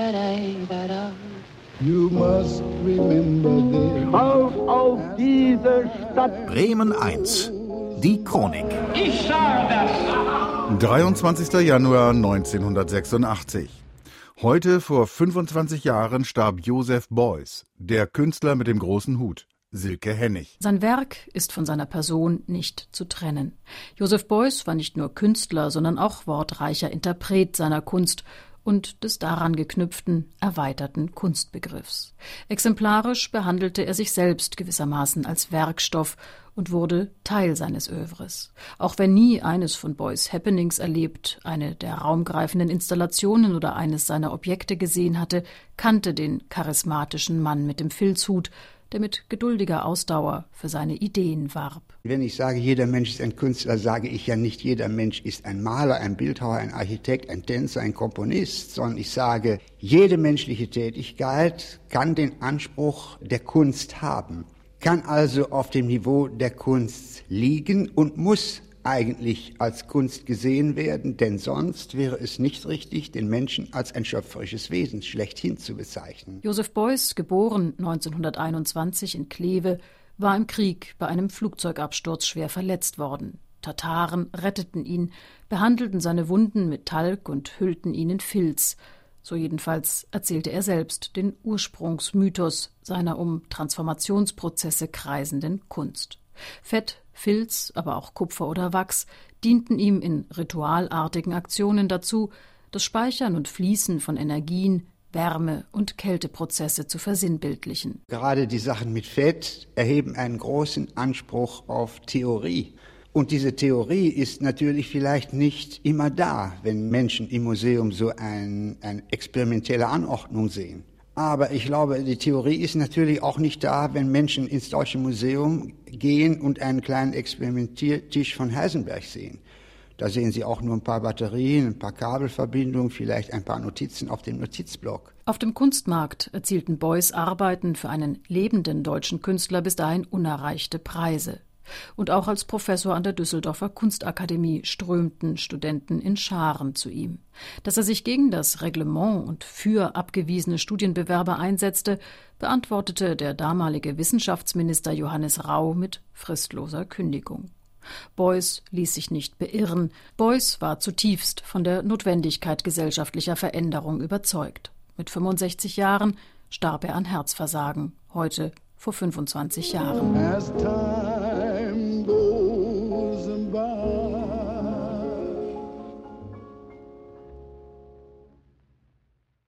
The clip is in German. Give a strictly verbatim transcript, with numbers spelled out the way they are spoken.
You must remember this. Auf, auf diese Stadt! Bremen eins. Die Chronik. Ich sage das! dreiundzwanzigster Januar neunzehnhundertsechsundachtzig. Heute vor fünfundzwanzig Jahren starb Joseph Beuys, der Künstler mit dem großen Hut. Silke Hennig. Sein Werk ist von seiner Person nicht zu trennen. Joseph Beuys war nicht nur Künstler, sondern auch wortreicher Interpret seiner Kunst und des daran geknüpften, erweiterten Kunstbegriffs. Exemplarisch behandelte er sich selbst gewissermaßen als Werkstoff und wurde Teil seines Œuvres. Auch wer nie eines von Beuys Happenings erlebt, eine der raumgreifenden Installationen oder eines seiner Objekte gesehen hatte, kannte den charismatischen Mann mit dem Filzhut, der mit geduldiger Ausdauer für seine Ideen warb. Wenn ich sage, jeder Mensch ist ein Künstler, sage ich ja nicht, jeder Mensch ist ein Maler, ein Bildhauer, ein Architekt, ein Tänzer, ein Komponist, sondern ich sage, jede menschliche Tätigkeit kann den Anspruch der Kunst haben, kann also auf dem Niveau der Kunst liegen und muss eigentlich als Kunst gesehen werden, denn sonst wäre es nicht richtig, den Menschen als ein schöpferisches Wesen schlechthin zu bezeichnen. Joseph Beuys, geboren neunzehnhunderteinundzwanzig in Kleve, war im Krieg bei einem Flugzeugabsturz schwer verletzt worden. Tataren retteten ihn, behandelten seine Wunden mit Talg und hüllten ihn in Filz. So jedenfalls erzählte er selbst den Ursprungsmythos seiner um Transformationsprozesse kreisenden Kunst. Fett, Filz, aber auch Kupfer oder Wachs dienten ihm in ritualartigen Aktionen dazu, das Speichern und Fließen von Energien, Wärme- und Kälteprozesse zu versinnbildlichen. Gerade die Sachen mit Fett erheben einen großen Anspruch auf Theorie. Und diese Theorie ist natürlich vielleicht nicht immer da, wenn Menschen im Museum so ein, eine experimentelle Anordnung sehen. Aber ich glaube, die Theorie ist natürlich auch nicht da, wenn Menschen ins Deutsche Museum gehen und einen kleinen Experimentiertisch von Heisenberg sehen. Da sehen sie auch nur ein paar Batterien, ein paar Kabelverbindungen, vielleicht ein paar Notizen auf dem Notizblock. Auf dem Kunstmarkt erzielten Beuys Arbeiten für einen lebenden deutschen Künstler bis dahin unerreichte Preise. Und auch als Professor an der Düsseldorfer Kunstakademie strömten Studenten in Scharen zu ihm. Dass er sich gegen das Reglement und für abgewiesene Studienbewerber einsetzte, beantwortete der damalige Wissenschaftsminister Johannes Rau mit fristloser Kündigung. Beuys ließ sich nicht beirren. Beuys war zutiefst von der Notwendigkeit gesellschaftlicher Veränderung überzeugt. Mit fünfundsechzig Jahren starb er an Herzversagen, heute vor fünfundzwanzig Jahren.